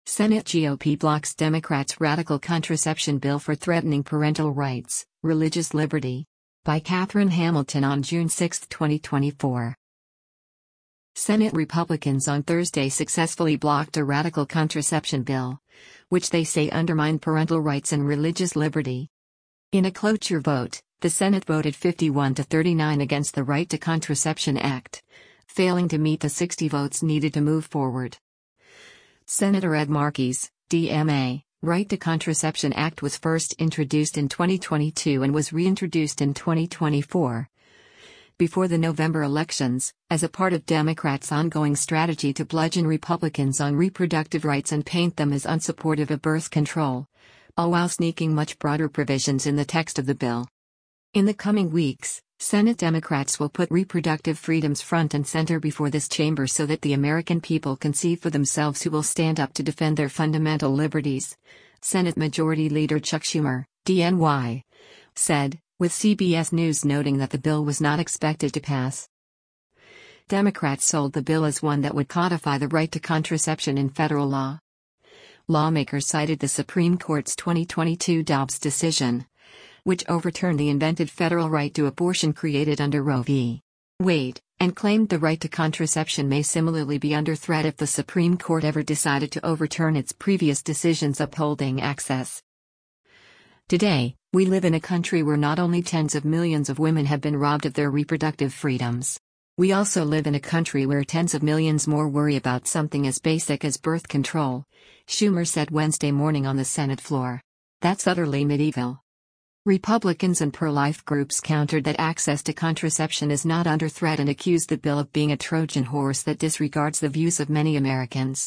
Senate GOP blocks Democrats' radical contraception bill for threatening parental rights, religious liberty. By Catherine Hamilton on June 6, 2024. Senate Republicans on Thursday successfully blocked a radical contraception bill, which they say undermined parental rights and religious liberty. In a cloture vote, the Senate voted 51-39 against the Right to Contraception Act, failing to meet the 60 votes needed to move forward. Senator Ed Markey's, DMA, Right to Contraception Act was first introduced in 2022 and was reintroduced in 2024. Before the November elections, as a part of Democrats' ongoing strategy to bludgeon Republicans on reproductive rights and paint them as unsupportive of birth control, all while sneaking much broader provisions in the text of the bill. In the coming weeks, Senate Democrats will put reproductive freedoms front and center before this chamber so that the American people can see for themselves who will stand up to defend their fundamental liberties, Senate Majority Leader Chuck Schumer, DNY, said, with CBS News noting that the bill was not expected to pass. Democrats sold the bill as one that would codify the right to contraception in federal law. Lawmakers cited the Supreme Court's 2022 Dobbs decision, which overturned the invented federal right to abortion created under Roe v. Wade, and claimed the right to contraception may similarly be under threat if the Supreme Court ever decided to overturn its previous decisions upholding access. Today, we live in a country where not only tens of millions of women have been robbed of their reproductive freedoms. We also live in a country where tens of millions more worry about something as basic as birth control, Schumer said Wednesday morning on the Senate floor. That's utterly medieval. Republicans and pro-life groups countered that access to contraception is not under threat and accused the bill of being a Trojan horse that disregards the views of many Americans.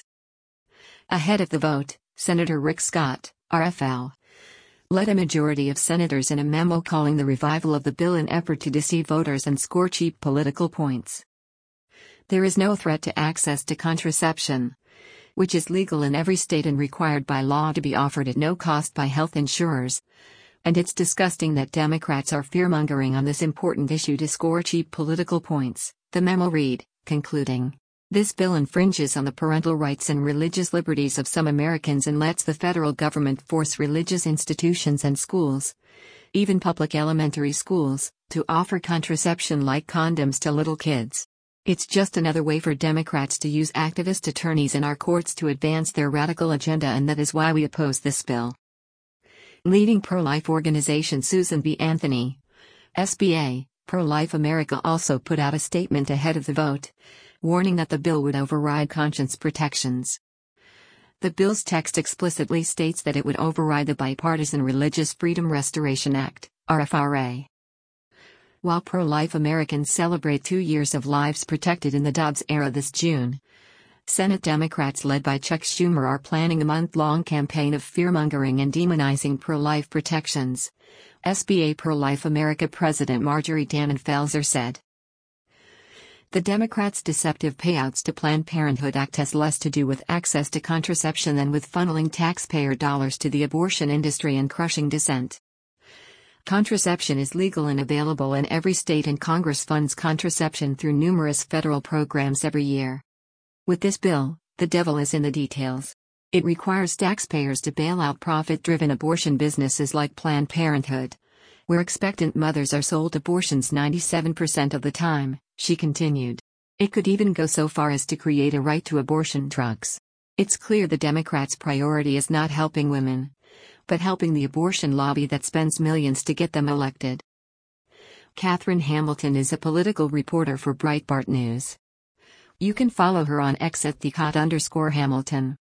Ahead of the vote, Senator Rick Scott, RFL, led a majority of senators in a memo calling the revival of the bill an effort to deceive voters and score cheap political points. There is no threat to access to contraception, which is legal in every state and required by law to be offered at no cost by health insurers. And it's disgusting that Democrats are fearmongering on this important issue to score cheap political points, the memo read, concluding. This bill infringes on the parental rights and religious liberties of some Americans and lets the federal government force religious institutions and schools, even public elementary schools, to offer contraception like condoms to little kids. It's just another way for Democrats to use activist attorneys in our courts to advance their radical agenda, and that is why we oppose this bill. Leading pro-life organization Susan B. Anthony, SBA, Pro-Life America also put out a statement ahead of the vote, warning that the bill would override conscience protections. The bill's text explicitly states that it would override the Bipartisan Religious Freedom Restoration Act, RFRA. While pro-life Americans celebrate 2 years of lives protected in the Dobbs era this June, Senate Democrats led by Chuck Schumer are planning a month-long campaign of fearmongering and demonizing pro-life protections, SBA Pro-Life America President Marjorie Tannen Felser said. The Democrats' deceptive payouts to Planned Parenthood Act has less to do with access to contraception than with funneling taxpayer dollars to the abortion industry and crushing dissent. Contraception is legal and available in every state, and Congress funds contraception through numerous federal programs every year. With this bill, the devil is in the details. It requires taxpayers to bail out profit-driven abortion businesses like Planned Parenthood, where expectant mothers are sold abortions 97% of the time, she continued. It could even go so far as to create a right to abortion drugs. It's clear the Democrats' priority is not helping women, but helping the abortion lobby that spends millions to get them elected. Catherine Hamilton is a political reporter for Breitbart News. You can follow her on X at @Hamilton.